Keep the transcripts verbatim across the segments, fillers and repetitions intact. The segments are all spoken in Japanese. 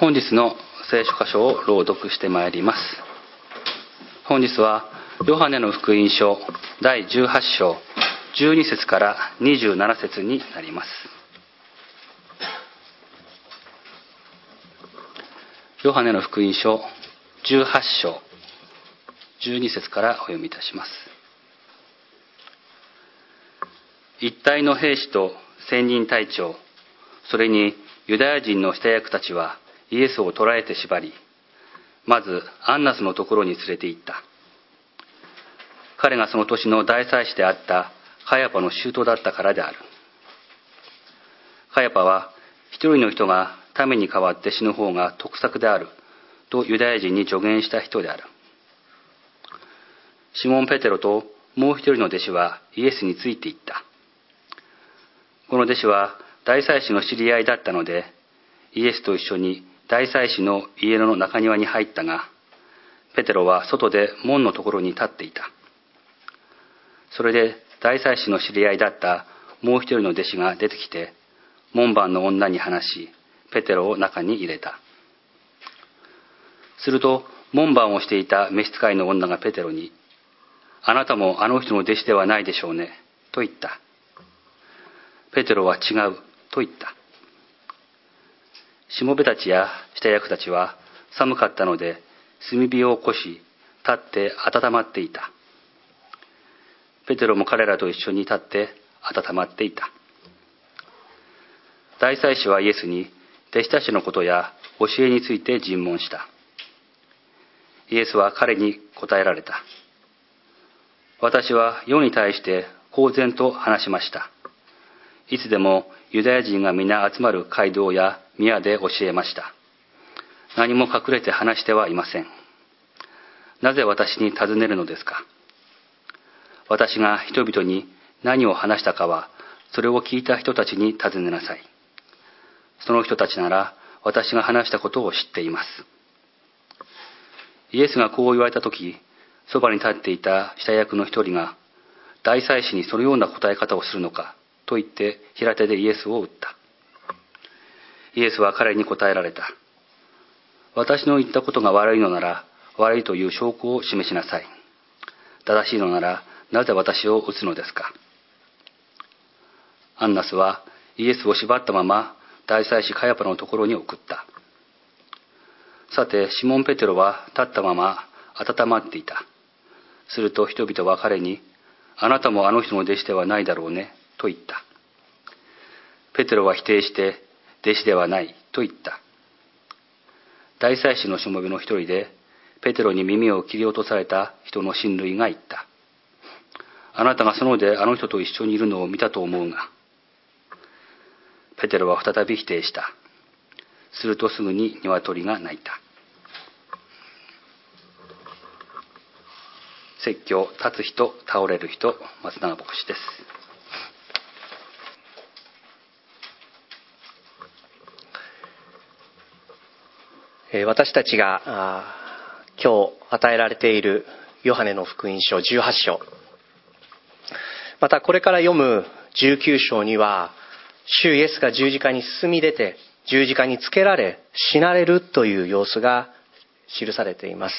本日の聖書箇所を朗読してまいります。本日はヨハネの福音書だいじゅうはち章じゅうに節からにじゅうなな節になります。ヨハネの福音書じゅうはち章じゅうに節からお読みいたします。一体の兵士と千人隊長、それにユダヤ人の下役たちはイエスを捕らえて縛り、まずアンナスのところに連れて行った。彼がその年の大祭司であったカヤパの舅だったからである。カヤパは一人の人が民に代わって死ぬ方が得策であるとユダヤ人に助言した人である。シモン・ペテロともう一人の弟子はイエスについて行った。この弟子は大祭司の知り合いだったので、イエスと一緒に大祭司の家の中庭に入ったが、ペテロは外で門のところに立っていた。それで大祭司の知り合いだったもう一人の弟子が出てきて、門番の女に話し、ペテロを中に入れた。すると門番をしていた召使いの女がペテロに、あなたもあの人の弟子ではないでしょうね、と言った。ペテロは違う、と言った。しもべたちや下役たちは寒かったので炭火を起こし、立って温まっていた。ペテロも彼らと一緒に立って温まっていた。大祭司はイエスに弟子たちのことや教えについて尋問した。イエスは彼に答えられた。私は世に対して公然と話しました。いつでもユダヤ人が皆集まる街道や宮で教えました。何も隠れて話してはいません。なぜ私に尋ねるのですか。私が人々に何を話したかは、それを聞いた人たちに尋ねなさい。その人たちなら私が話したことを知っています。イエスがこう言われたとき、そばに立っていた下役の一人が、大祭司にそのような答え方をするのかと言って平手でイエスを打った。イエスは彼に答えられた。私の言ったことが悪いのなら悪いという証拠を示しなさい。正しいのならなぜ私を打つのですか。アンナスはイエスを縛ったまま大祭司カヤパのところに送った。さてシモン・ペテロは立ったまま温まっていた。すると人々は彼に、あなたもあの人の弟子ではないだろうねと言った。ペテロは否定して、弟子ではないと言った。大祭司のしもべの一人で、ペテロに耳を切り落とされた人の親類が言った。あなたが園であの人と一緒にいるのを見たと思うが。ペテロは再び否定した。するとすぐに鶏が鳴いた。説教、立つ人、倒れる人、松永牧師です。 私たちが今日与えられているヨハネの福音書じゅうはち章、またこれから読むじゅうきゅう章には、主イエスが十字架に進み出て十字架につけられ死なれるという様子が記されています。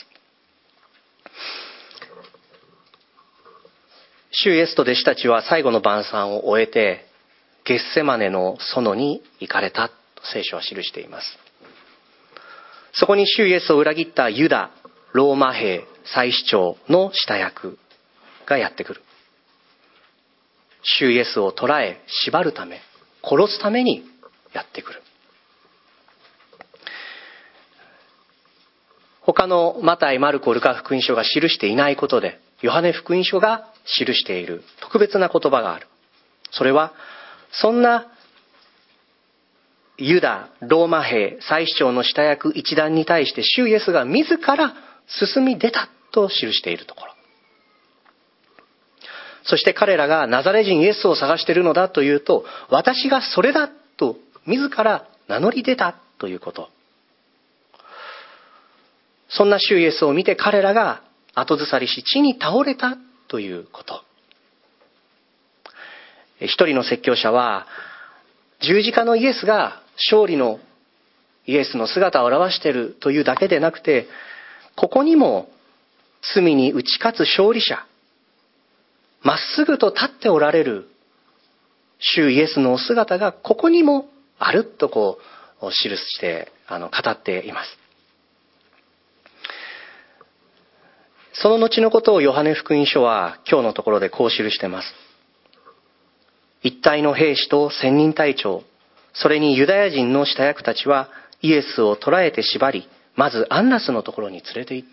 主イエスと弟子たちは最後の晩餐を終えてゲッセマネの園に行かれたと聖書は記しています。そこに主イエスを裏切ったユダ、ローマ兵、祭司長の下役がやってくる。主イエスを捕らえ縛るため、殺すためにやってくる。他のマタイ、マルコ、ルカ福音書が記していないことで、ヨハネ福音書が記している特別な言葉がある。それはそんなユダ、ローマ兵、祭司長の下役一団に対して主イエスが自ら進み出たと記しているところ。そして彼らがナザレ人イエスを探しているのだというと、私がそれだと自ら名乗り出たということ。そんな主イエスを見て彼らが後ずさりし地に倒れたということ。一人の説教者は、十字架のイエスが勝利のイエスの姿を表しているというだけでなくて、ここにも罪に打ち勝つ勝利者、まっすぐと立っておられる主イエスのお姿がここにもあるとこう記してあの語っています。その後のことをヨハネ福音書は今日のところでこう記しています。一体の兵士と千人隊長、それにユダヤ人の下役たちはイエスを捕らえて縛り、まずアンナスのところに連れて行った。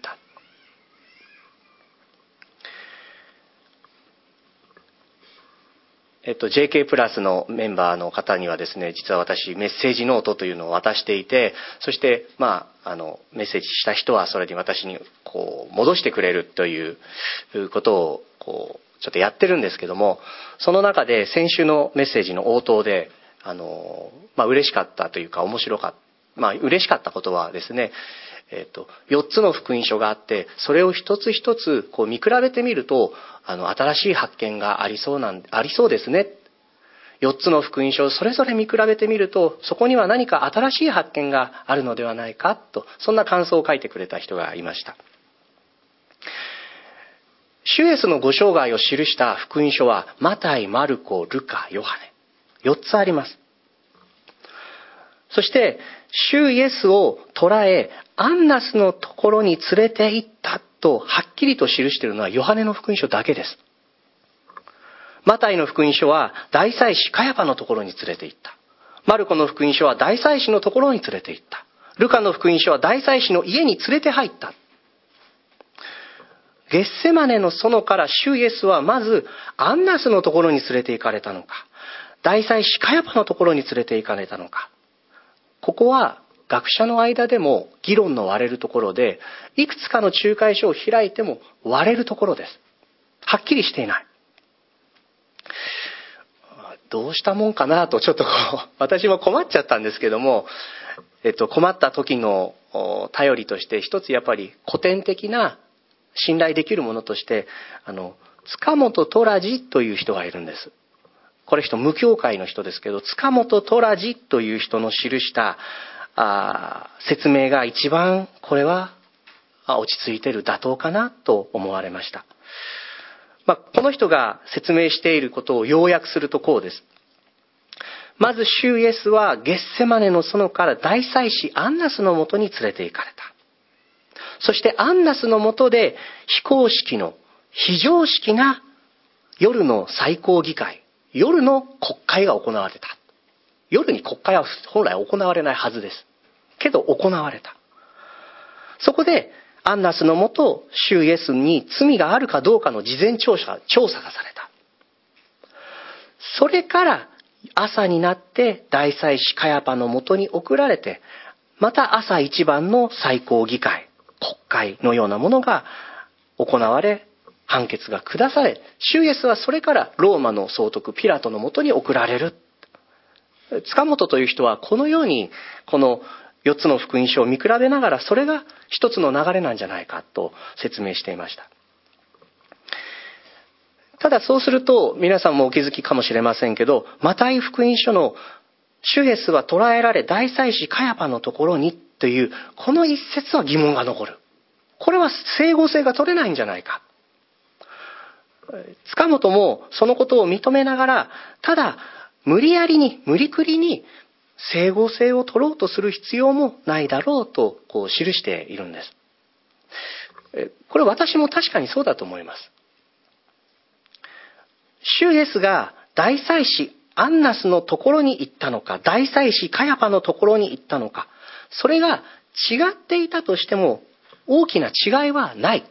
えっと、ジェーケー プラスのメンバーの方にはですね、実は私メッセージノートというのを渡していて、そしてまああのメッセージした人はそれに私にこう戻してくれるということをこうちょっとやってるんですけども、その中で先週のメッセージの応答であのまあ嬉しかったというか面白かった、まあ嬉しかったことはですね、えっと、よっつの福音書があって、それを一つ一つこう見比べてみると、あの新しい発見がありそうなんありそうですね。よっつの福音書をそれぞれ見比べてみると、そこには何か新しい発見があるのではないかと、そんな感想を書いてくれた人がいました。主イエスのご生涯を記した福音書はマタイ、マルコ、ルカ、ヨハネ、よっつあります。そして主イエスを捕らえアンナスのところに連れて行ったとはっきりと記しているのはヨハネの福音書だけです。マタイの福音書は大祭司カヤパのところに連れて行った。マルコの福音書は大祭司のところに連れて行った。ルカの福音書は大祭司の家に連れて入った。ゲッセマネの園から主イエスはまずアンナスのところに連れて行かれたのか、大祭司カヤパのところに連れて行かれたのか、ここは学者の間でも議論の割れるところで、いくつかの仲介書を開いても割れるところです。はっきりしていない。どうしたもんかなとちょっとこう私も困っちゃったんですけども、えっと、困った時の頼りとして一つやっぱり古典的な信頼できるものとして、あの塚本虎次という人がいるんです。これ人無教会の人ですけど、塚本虎次という人の記したあ説明が一番これは落ち着いている、妥当かなと思われました。まあ、この人が説明していることを要約するとこうです。まず主イエスはゲッセマネの園から大祭司アンナスのもとに連れて行かれた。そしてアンナスのもとで非公式の非常識な夜の最高議会、夜の国会が行われた。夜に国会は本来行われないはずです。けど行われた。そこでアンナスのもと主イエスに罪があるかどうかの事前調査、調査がされた。それから朝になって大祭司カヤパのもとに送られて、また朝一番の最高議会、国会のようなものが行われ、判決が下され、主イエスはそれからローマの総督ピラトのもとに送られる。塚本という人はこのようにこのよっつの福音書を見比べながら、それが一つの流れなんじゃないかと説明していました。ただそうすると皆さんもお気づきかもしれませんけど、マタイ福音書の主イエスは捕らえられ大祭司カヤパのところにというこの一節は疑問が残る。これは整合性が取れないんじゃないか。塚本もそのことを認めながら、ただ無理やりに無理くりに整合性を取ろうとする必要もないだろうとこう記しているんです。これ私も確かにそうだと思います。主イエスが大祭司アンナスのところに行ったのか、大祭司カヤパのところに行ったのか、それが違っていたとしても大きな違いはない。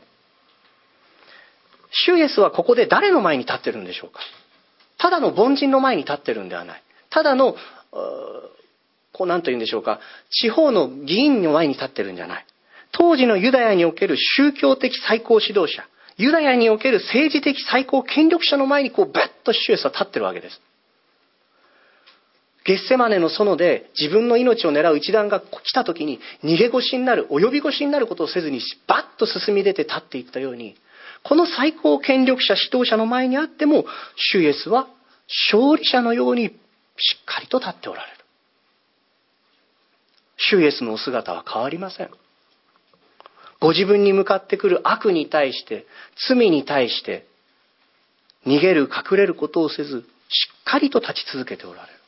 主イエスはここで誰の前に立ってるんでしょうか。ただの凡人の前に立ってるんではない。ただのこう何と言うんでしょうか、地方の議員の前に立ってるんじゃない。当時のユダヤにおける宗教的最高指導者、ユダヤにおける政治的最高権力者の前にこうベッと主イエスは立ってるわけです。ゲッセマネの園で自分の命を狙う一団が来た時に逃げ腰になる、及び腰になることをせずにバッと進み出て立っていったように、この最高権力者指導者の前にあっても主イエスは勝利者のようにしっかりと立っておられる。 主イエスのお姿は変わりません。ご自分に向かってくる悪に対して、罪に対して逃げる隠れることをせず、しっかりと立ち続けておられる。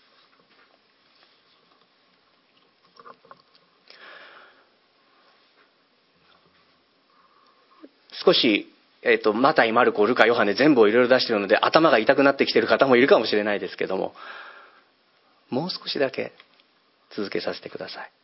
少し、えーと、マタイ、マルコ、ルカ、ヨハネ全部をいろいろ出しているので頭が痛くなってきている方もいるかもしれないですけども、もう少しだけ続けさせてください。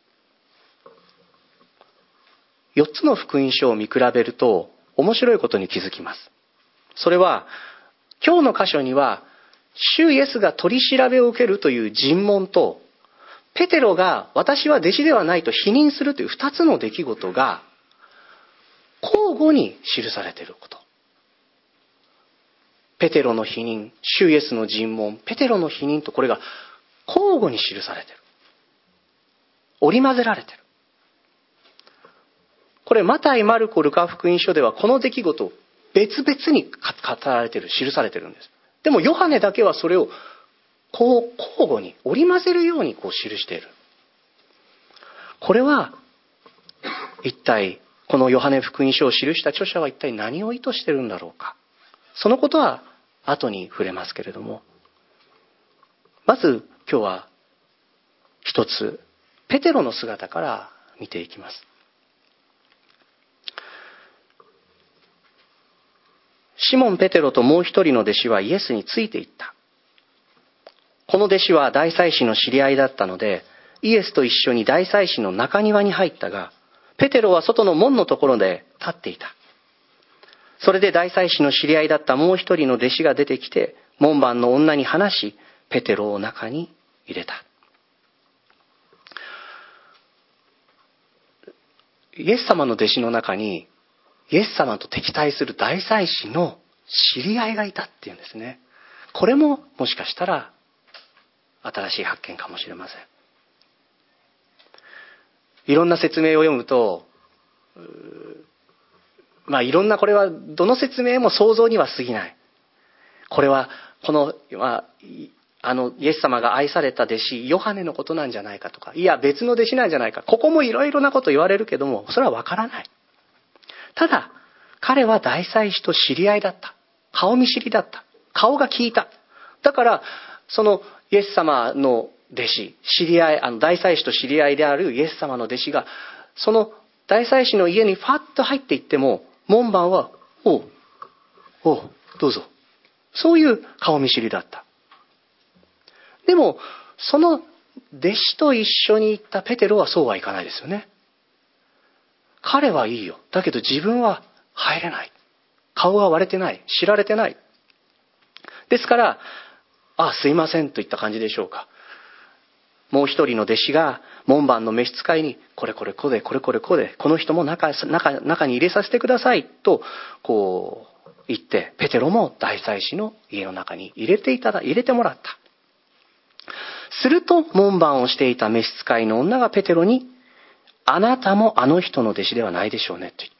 よっつの福音書を見比べると面白いことに気づきます。それは今日の箇所には主イエスが取り調べを受けるという尋問と、ペテロが私は弟子ではないと否認するという二つの出来事が交互に記されていること。ペテロの否認、主イエスの尋問、ペテロの否認と、これが交互に記されている。織り交ぜられている。これマタイ、マルコ、ルカ福音書ではこの出来事を別々に語られている、記されているんです。でもヨハネだけはそれをこう交互に織り交ぜるようにこう記している。これは一体このヨハネ福音書を記した著者は一体何を意図しているんだろうか。そのことは後に触れますけれども、まず今日は一つペテロの姿から見ていきます。シモン・ペテロともう一人の弟子はイエスについていった。この弟子は大祭司の知り合いだったので、イエスと一緒に大祭司の中庭に入ったが、ペテロは外の門のところで立っていた。それで大祭司の知り合いだったもう一人の弟子が出てきて、門番の女に話し、ペテロを中に入れた。イエス様の弟子の中に、イエス様と敵対する大祭司の知り合いがいたっていうんですね。これももしかしたら新しい発見かもしれません。いろんな説明を読むと、まあいろんな、これはどの説明も想像には過ぎない。これはこの、まあ、あのイエス様が愛された弟子ヨハネのことなんじゃないかとか、いや別の弟子なんじゃないか、ここもいろいろなこと言われるけども、それはわからない。ただ彼は大祭司と知り合いだった。顔見知りだった。顔が利いた。だからそのイエス様の弟子、知り合い、あの大祭司と知り合いであるイエス様の弟子がその大祭司の家にファッと入っていっても、門番はおうおうどうぞ、そういう顔見知りだった。でもその弟子と一緒に行ったペテロはそうはいかないですよね。彼はいいよ、だけど自分は入れない、顔が割れてない、知られてない。ですからあすいませんといった感じでしょうか。もう一人の弟子が門番の召使いにこれこれこうでこれこれこうでこの人も 中, 中, 中に入れさせてくださいとこう言って、ペテロも大祭司の家の中に入れていただ入れてもらった。すると門番をしていた召使いの女がペテロに、あなたもあの人の弟子ではないでしょうねと言った。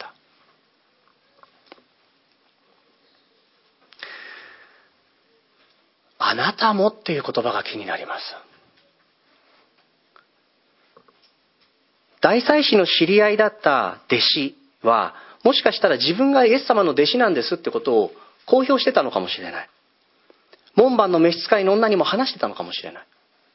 あなたもっていう言葉が気になります。大祭司の知り合いだった弟子は、もしかしたら自分がイエス様の弟子なんですってことを公表してたのかもしれない。門番の召使いの女にも話してたのかもしれない。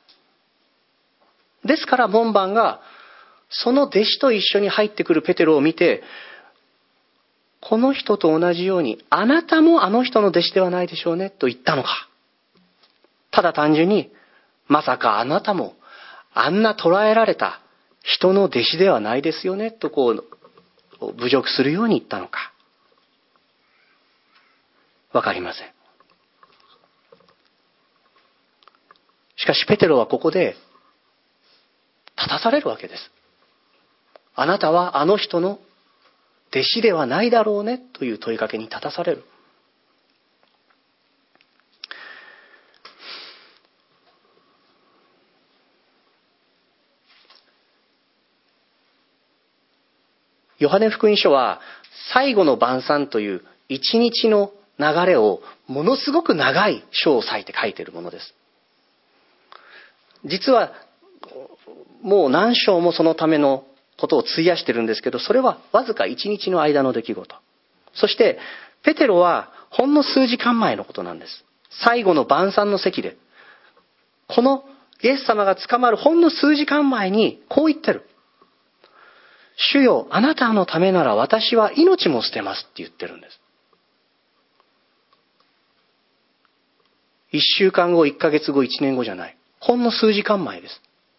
ですから門番がその弟子と一緒に入ってくるペテロを見て、この人と同じようにあなたもあの人の弟子ではないでしょうねと言ったのか。ただ単純に、まさかあなたもあんな捕らえられた人の弟子ではないですよねとこう侮辱するように言ったのか。わかりません。しかしペテロはここで立たされるわけです。あなたはあの人の弟子ではないだろうねという問いかけに立たされる。ヨハネ福音書は最後の晩餐という一日の流れをものすごく長い章を割いて書いているものです。実はもう何章もそのためのことを費やしてるんですけど、それはわずか一日の間の出来事。そしてペテロはほんの数時間前のことなんです。最後の晩餐の席で、このイエス様が捕まるほんの数時間前にこう言ってる。主よ、あなたのためなら私は命も捨てますって言ってるんです。一週間後、一ヶ月後、一年後じゃない。ほんの数時間前です。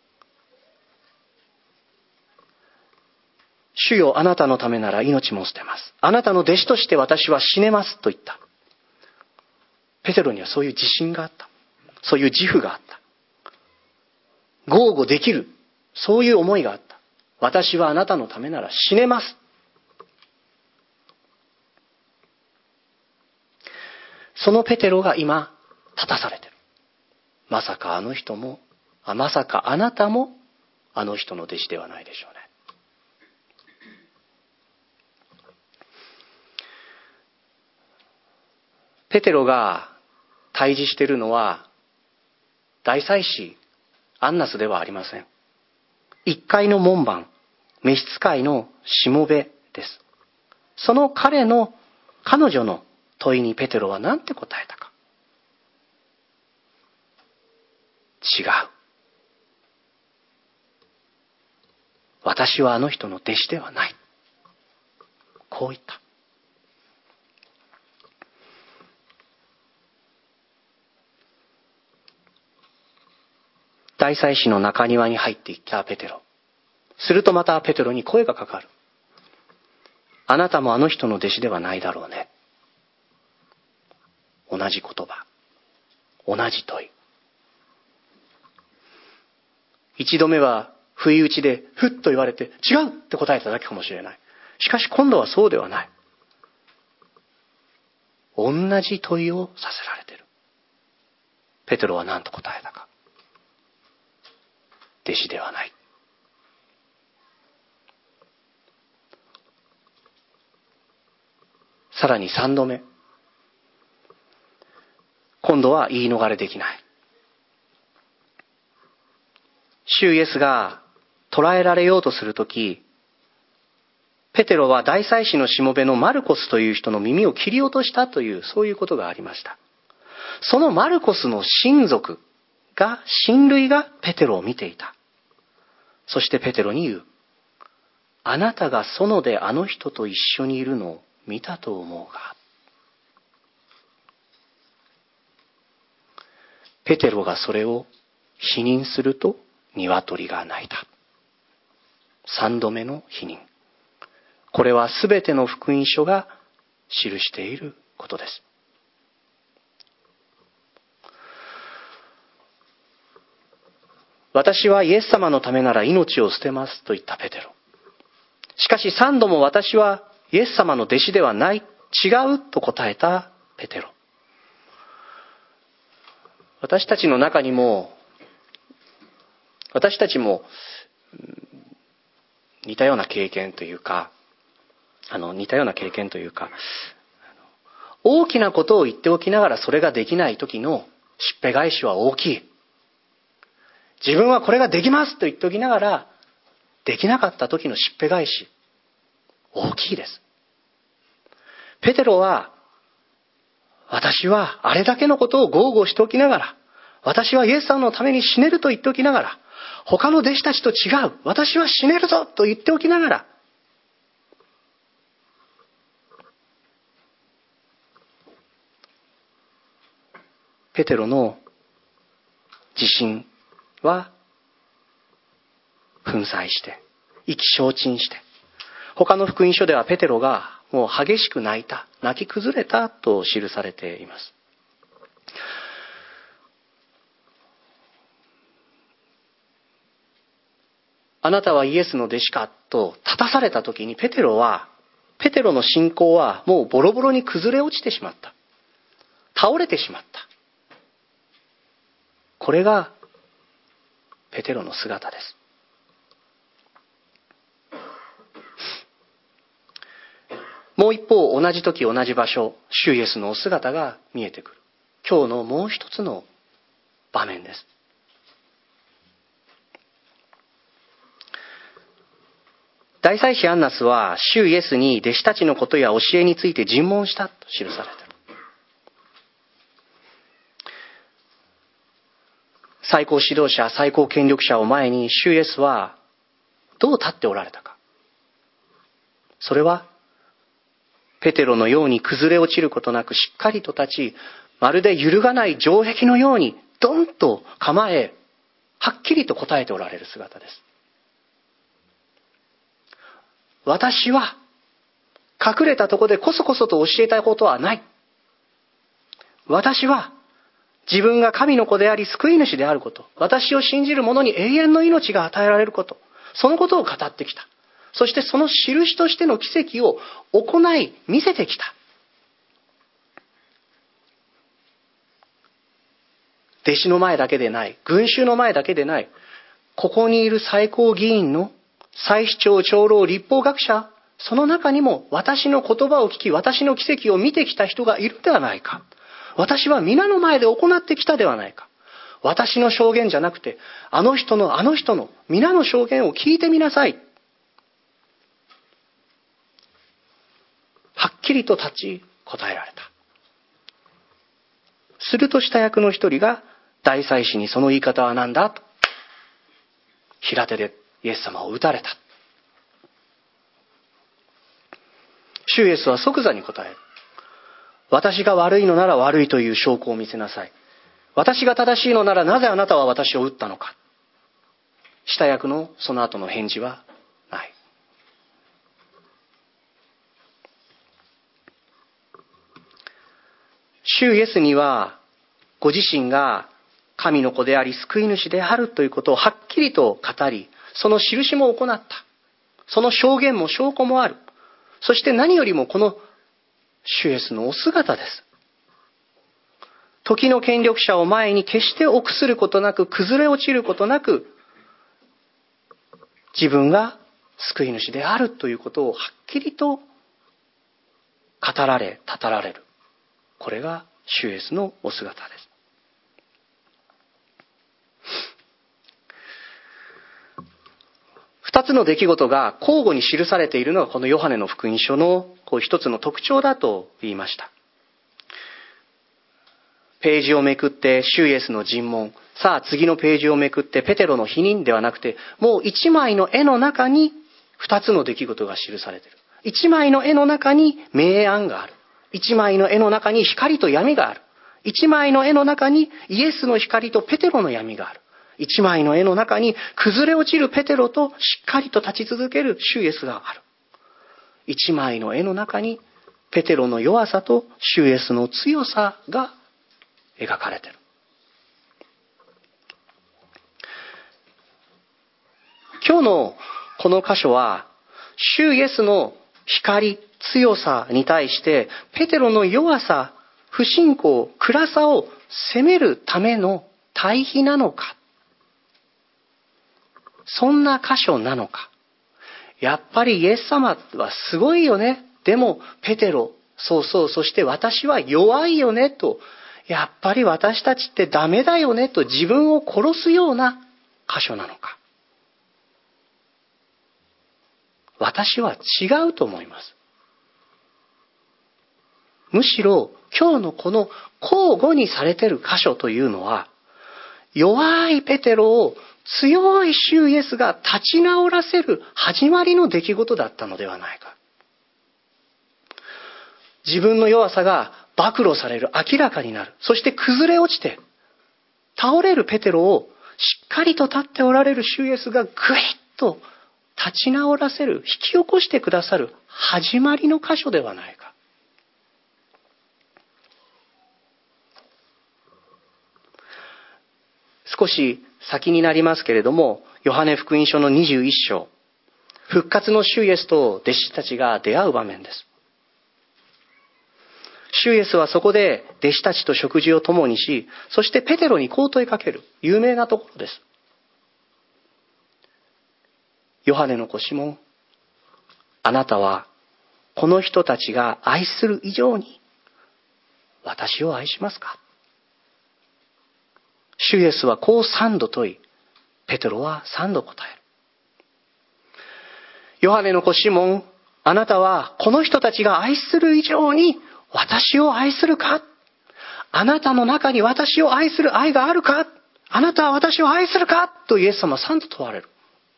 主よ、あなたのためなら命も捨てます。あなたの弟子として私は死ねますと言った。ペテロにはそういう自信があった。そういう自負があった。豪語できる。そういう思いがあった。私はあなたのためなら死ねます。そのペテロが今立たされている。まさかあの人も、あ、まさかあなたもあの人の弟子ではないでしょうね。ペテロが対峙しているのは大祭司アンナスではありません。一階の門番、召使いのしもべです。その彼の彼女の問いにペテロは何て答えたか。違う。私はあの人の弟子ではない。こう言った。大祭司の中庭に入っていったペテロ。するとまたペテロに声がかかる。あなたもあの人の弟子ではないだろうね。同じ言葉。同じ問い。一度目は不意打ちでふっと言われて違うって答えただけかもしれない。しかし今度はそうではない。同じ問いをさせられている。ペテロは何と答えたか。弟子ではない。さらに三度目。今度は言い逃れできない。主イエスが捕らえられようとするとき、ペテロは大祭司のしもべのマルコスという人の耳を切り落としたという、そういうことがありました。そのマルコスの親族が、親類がペテロを見ていた。そしてペテロに言う。あなたが園であの人と一緒にいるのを見たと思うが。ペテロがそれを否認すると鶏が鳴いた。三度目の否認。これはすべての福音書が記していることです。私はイエス様のためなら命を捨てますと言ったペテロ。しかし三度も私はイエス様の弟子ではない、違うと答えたペテロ。私たちの中にも、私たちも似たような経験というか、あの似たような経験というか、大きなことを言っておきながらそれができない時のしっぺ返しは大きい。自分はこれができますと言っておきながら、できなかった時のしっぺ返し、大きいです。ペテロは、私はあれだけのことを豪語しておきながら、私はイエス様のために死ねると言っておきながら、他の弟子たちと違う、私は死ねるぞと言っておきながら、ペテロの自信は粉砕して、意気消沈して、他の福音書ではペテロがもう激しく泣いた、泣き崩れたと記されています。あなたはイエスの弟子かと立たされた時にペテロは、ペテロの信仰はもうボロボロに崩れ落ちてしまった。倒れてしまった。これがペテロの姿です。もう一方、同じ時同じ場所、主イエスのお姿が見えてくる。今日のもう一つの場面です。 大祭司アンナスは主イエスに弟子たちのことや教えについて尋問したと記されている。最高指導者、最高権力者を前に主イエスはどう立っておられたか。それはペテロのように崩れ落ちることなくしっかりと立ち、まるで揺るがない城壁のようにドンと構え、はっきりと答えておられる姿です。私は隠れたところでこそこそと教えたことはない。私は自分が神の子であり救い主であること、私を信じる者に永遠の命が与えられること、そのことを語ってきた。そしてその印としての奇跡を行い見せてきた。弟子の前だけでない、群衆の前だけでない、ここにいる最高議員の祭司長、長老、律法学者、その中にも私の言葉を聞き、私の奇跡を見てきた人がいるではないか。私は皆の前で行ってきたではないか。私の証言じゃなくて、あの人のあの人の皆の証言を聞いてみなさい。はっきりと立ち答えられた。すると下役の一人が大祭司にその言い方は何だと平手でイエス様を撃たれた。主イエスは即座に答える。私が悪いのなら悪いという証拠を見せなさい。私が正しいのならなぜあなたは私を撃ったのか。下役のその後の返事はない。主イエスにはご自身が神の子であり救い主であるということをはっきりと語り、その印も行った。その証言も証拠もある。そして何よりもこの主イエスのお姿です。時の権力者を前に決して臆することなく、崩れ落ちることなく、自分が救い主であるということをはっきりと語られ、語られる。これが主イエスのお姿です。二つの出来事が交互に記されているのがこのヨハネの福音書のこう一つの特徴だと言いました。ページをめくって主イエスの尋問、さあ次のページをめくってペテロの否認ではなくて、もう一枚の絵の中に二つの出来事が記されている。一枚の絵の中に明暗がある。一枚の絵の中に光と闇がある。一枚の絵の中にイエスの光とペテロの闇がある。一枚の絵の中に崩れ落ちるペテロとしっかりと立ち続ける主イエスがある。一枚の絵の中にペテロの弱さと主イエスの強さが描かれている。今日のこの箇所は主イエスの光、強さに対してペテロの弱さ、不信仰、暗さを責めるための対比なのか、そんな箇所なのか。やっぱりイエス様はすごいよね。でもペテロ、そうそう、そして私は弱いよねと、やっぱり私たちってダメだよねと自分を殺すような箇所なのか。私は違うと思います。むしろ今日のこの交互にされている箇所というのは、弱いペテロを強い主イエスが立ち直らせる始まりの出来事だったのではないか。自分の弱さが暴露される、明らかになる。そして崩れ落ちて倒れるペテロをしっかりと立っておられる主イエスがぐいっと立ち直らせる、引き起こしてくださる始まりの箇所ではないか。少し先になりますけれども、ヨハネ福音書のにじゅういっ章、復活の主イエスと弟子たちが出会う場面です。主イエスはそこで弟子たちと食事を共にし、そしてペテロにこう問いかける有名なところです。ヨハネの子シモン、あなたはこの人たちが愛する以上に私を愛しますか。主イエスはこう三度問い、ペテロは三度答える。 ヨハネの子シモン、あなたはこの人たちが愛する以上に私を愛するか？あなたの中に私を愛する愛があるか？あなたは私を愛するか？とイエス様はさんと問われる。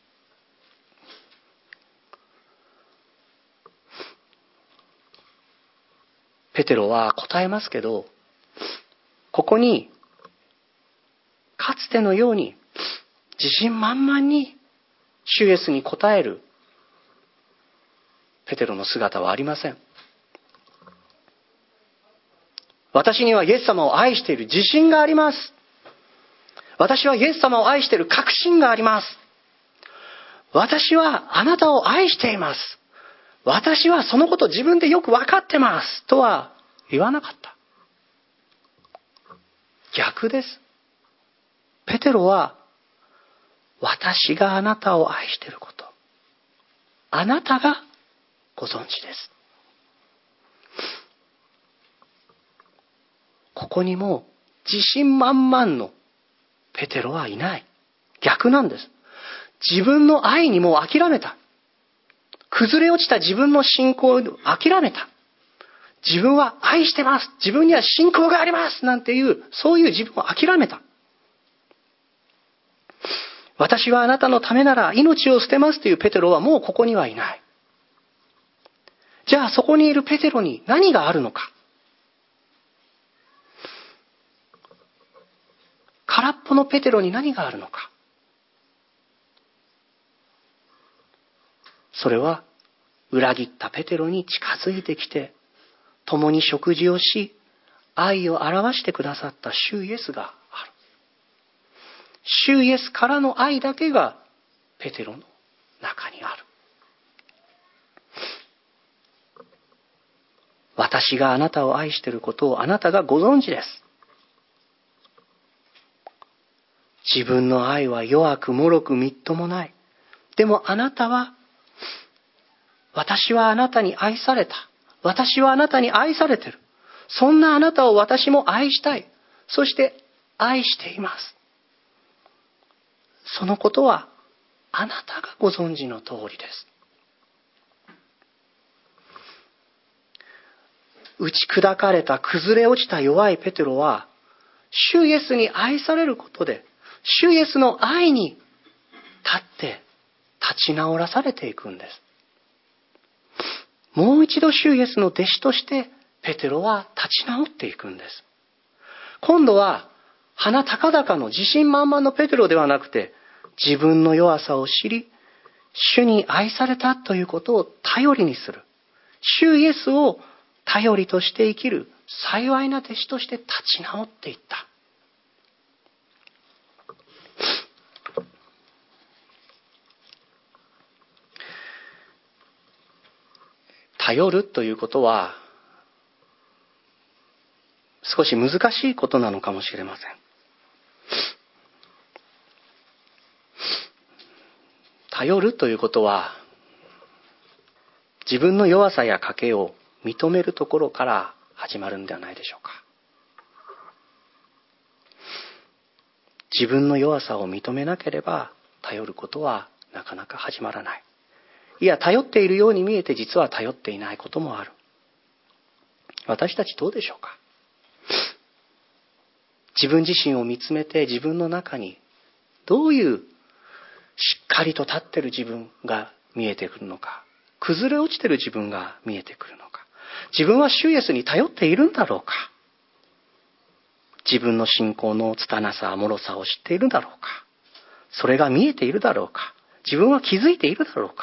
ペテロは答えますけど、ここにかつてのように自信満々に主イエスに答えるペテロの姿はありません。私にはイエス様を愛している自信があります。私はイエス様を愛している確信があります。私はあなたを愛しています。私はそのこと自分でよく分かってます。とは言わなかった。逆です。ペテロは、私があなたを愛していること、あなたがご存知です。ここにも自信満々のペテロはいない。逆なんです。自分の愛にもう諦めた。崩れ落ちた自分の信仰を諦めた。自分は愛してます。自分には信仰があります。なんていう、そういう自分を諦めた。私はあなたのためなら命を捨てますというペテロはもうここにはいない。じゃあそこにいるペテロに何があるのか。空っぽのペテロに何があるのか。それは裏切ったペテロに近づいてきて、共に食事をし、愛を表してくださった主イエスがある。主イエスからの愛だけがペテロの中にある。私があなたを愛していることをあなたがご存知です。自分の愛は弱く脆くみっともない。でもあなたは、私はあなたに愛された。私はあなたに愛されている。そんなあなたを私も愛したい。そして愛しています。そのことはあなたがご存知の通りです。打ち砕かれた崩れ落ちた弱いペテロは、主イエスに愛されることで、主イエスの愛に立って立ち直らされていくんです。もう一度主イエスの弟子としてペテロは立ち直っていくんです。今度は鼻高々の自信満々のペテロではなくて、自分の弱さを知り、主に愛されたということを頼りにする。主イエスを頼りとして生きる幸いな弟子として立ち直っていった。頼るということは少し難しいことなのかもしれません。頼るということは自分の弱さや賭けを認めるところから始まるんではないでしょうか。自分の弱さを認めなければ頼ることはなかなか始まらない。いや、頼っているように見えて実は頼っていないこともある。私たちどうでしょうか。自分自身を見つめて自分の中にどういうしっかりと立っている自分が見えてくるのか、崩れ落ちている自分が見えてくるのか、自分は主イエスに頼っているんだろうか、自分の信仰の拙さ、脆さを知っているだろうか、それが見えているだろうか、自分は気づいているだろうか。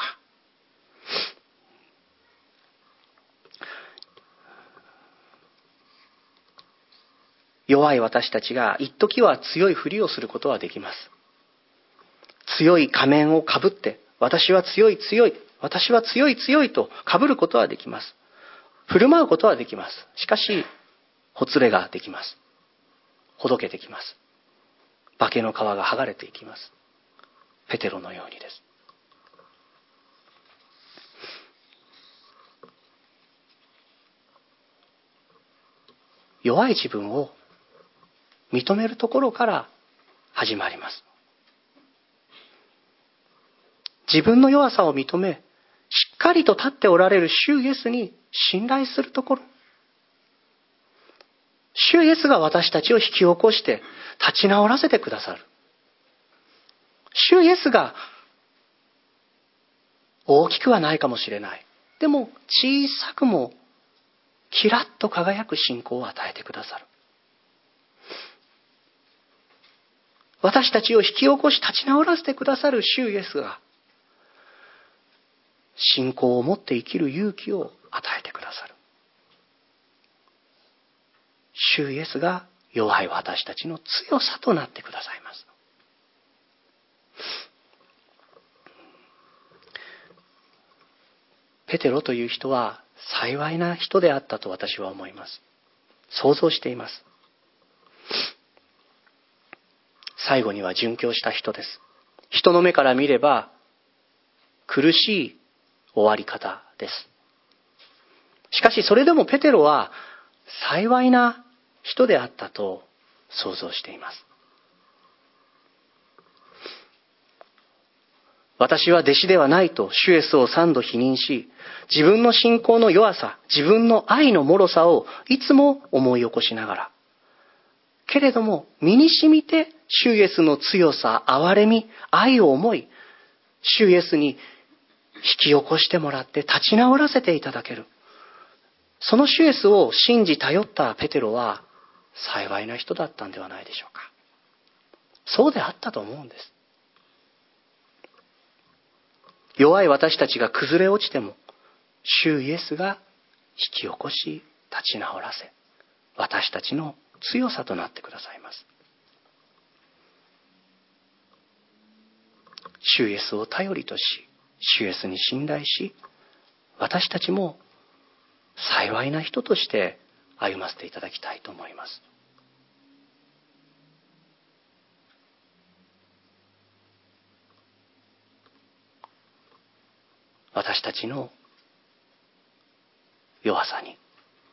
弱い私たちが一時は強いふりをすることはできます。強い仮面をかぶって、私は強い強い、私は強い強いとかぶることはできます。振る舞うことはできます。しかし、ほつれができます。ほどけてきます。化けの皮が剥がれていきます。ペテロのようにです。弱い自分を認めるところから始まります。自分の弱さを認め、 しっかりと立っておられる主イエスに信頼するところ。主イエスが私たちを引き起こして立ち直らせてくださる。主イエスが大きくはないかもしれない。でも小さくもキラッと輝く信仰を与えてくださる。私たちを引き起こし立ち直らせてくださる主イエスが信仰を持って生きる勇気を与えてくださる。主イエスが弱い私たちの強さとなってくださいます。ペテロという人は幸いな人であったと私は思います。想像しています。最後には殉教した人です。人の目から見れば苦しい終わり方です。しかしそれでもペテロは幸いな人であったと想像しています。私は弟子ではないと主イエスを三度否認し、自分の信仰の弱さ、自分の愛の脆さをいつも思い起こしながら、けれども身に染みて主イエスの強さ、憐れみ、愛を思い、主イエスに引き起こしてもらって立ち直らせていただける。その主イエスを信じ頼ったペテロは幸いな人だったんではないでしょうか。そうであったと思うんです。弱い私たちが崩れ落ちても、主イエスが引き起こし立ち直らせ、私たちの強さとなってくださいます。主イエスを頼りとし、主イエスに信頼し、私たちも幸いな人として歩ませていただきたいと思います。私たちの弱さに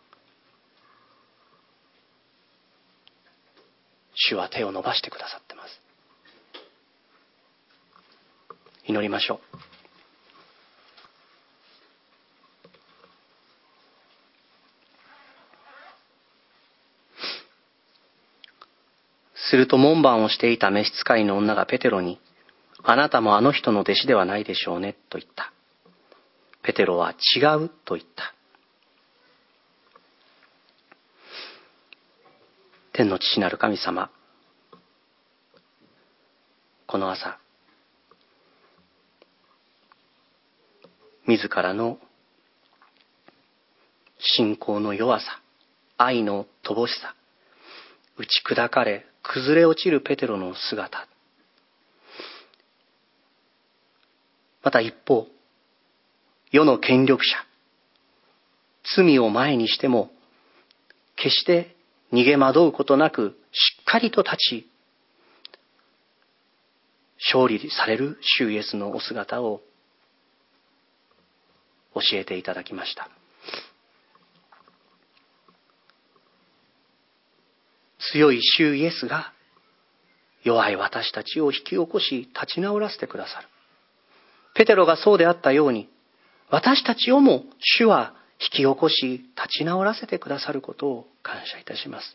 主は手を伸ばしてくださってます。祈りましょう。すると門番をしていた召使いの女がペテロに、あなたもあの人の弟子ではないでしょうねと言った。ペテロは違うと言った。天の父なる神様、この朝、自らの信仰の弱さ、愛の乏しさ、打ち砕かれ崩れ落ちるペテロの姿、また一方、世の権力者、罪を前にしても決して逃げ惑うことなくしっかりと立ち、勝利される主イエスのお姿を教えていただきました。強い主イエスが弱い私たちを引き起こし立ち直らせてくださる。ペテロがそうであったように、私たちをも主は引き起こし立ち直らせてくださることを感謝いたします。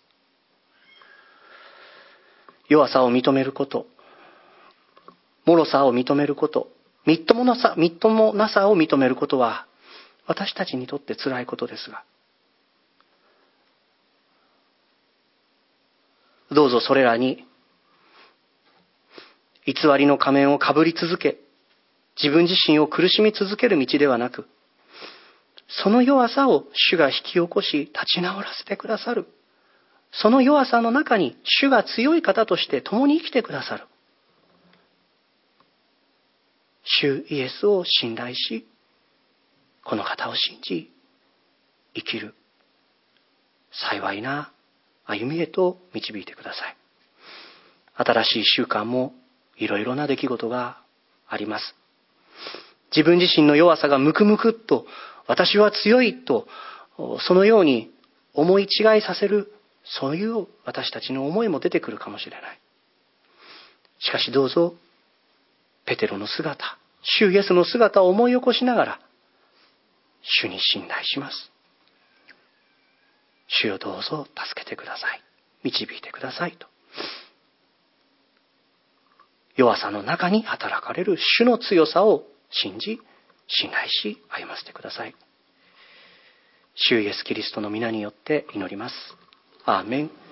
弱さを認めること、脆さを認めること、みっともなさ、みっともなさを認めることは私たちにとって辛いことですが、どうぞそれらに偽りの仮面をかぶり続け、自分自身を苦しみ続ける道ではなく、その弱さを主が引き起こし立ち直らせてくださる。その弱さの中に主が強い方として共に生きてくださる。主イエスを信頼し、この方を信じ生きる幸いな歩みへと導いてください。新しい習慣もいろいろな出来事があります。自分自身の弱さがムクムクっと、私は強いとそのように思い違いさせる、そういう私たちの思いも出てくるかもしれない。しかしどうぞペテロの姿、主イエスの姿を思い起こしながら、 主に信頼します。主よ、どうぞ助けてください。導いてくださいと。弱さの中に働かれる主の強さを信じ、信頼し、歩ませてください。主イエスキリストの皆によって祈ります。アーメン。